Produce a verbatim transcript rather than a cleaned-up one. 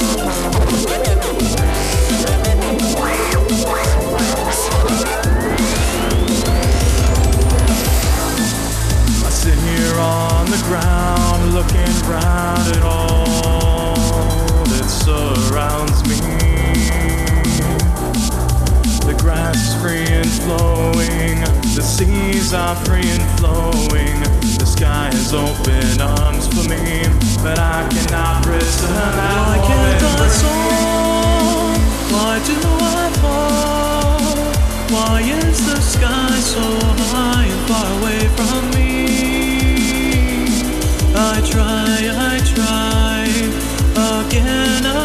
Ground, looking round at all that surrounds me. The grass is free and flowing, the seas are free and flowing, the sky is open arms for me, but I cannot return. Why can't I soar? Why do I fall? Why is the sky so high and far away from me? I try, I try again.